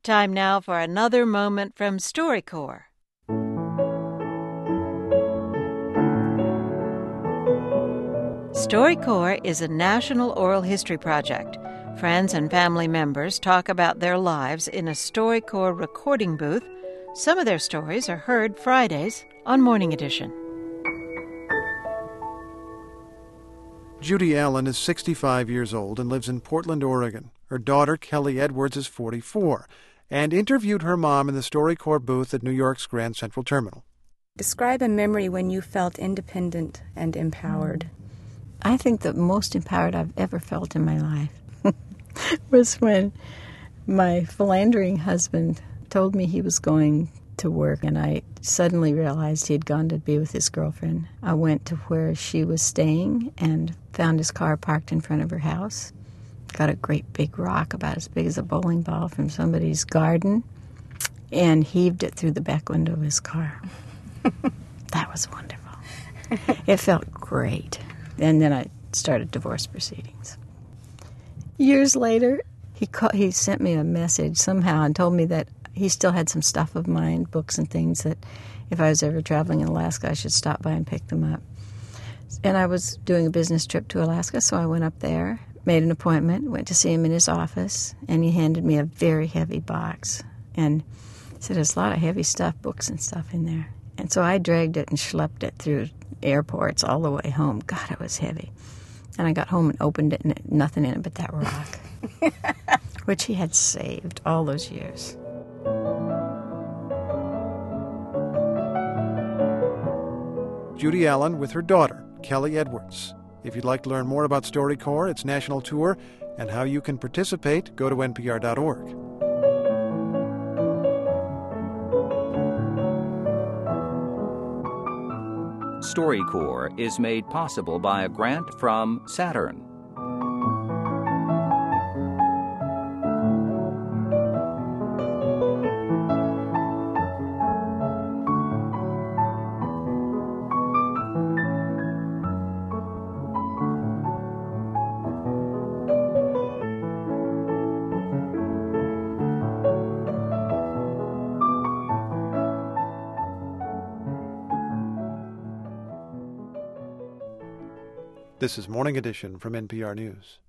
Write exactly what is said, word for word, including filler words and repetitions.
Time now for another moment from StoryCorps. StoryCorps is a national oral history project. Friends and family members talk about their lives in a StoryCorps recording booth. Some of their stories are heard Fridays on Morning Edition. Judy Allen is sixty-five years old and lives in Portland, Oregon. Her daughter, Kelly Edwards, is forty-four, and interviewed her mom in the StoryCorps booth at New York's Grand Central Terminal. Describe a memory when you felt independent and empowered. I think the most empowered I've ever felt in my life was when my philandering husband told me he was going to work, and I suddenly realized he had gone to be with his girlfriend. I went to where she was staying and found his car parked in front of her house. Got a great big rock about as big as a bowling ball from somebody's garden and heaved it through the back window of his car. That was wonderful. It felt great. And then I started divorce proceedings. Years later, he called, he sent me a message somehow and told me that he still had some stuff of mine, books and things, that if I was ever traveling in Alaska, I should stop by and pick them up. And I was doing a business trip to Alaska, so I went up there, made an appointment, went to see him in his office, and he handed me a very heavy box. And he said, there's a lot of heavy stuff, books and stuff in there. And so I dragged it and schlepped it through airports all the way home. God, it was heavy. And I got home and opened it, and it, nothing in it but that rock, which he had saved all those years. Judy Allen with her daughter, Kelly Edwards. If you'd like to learn more about StoryCorps, its national tour, and how you can participate, go to N P R dot org. StoryCorps is made possible by a grant from Saturn. This is Morning Edition from N P R News.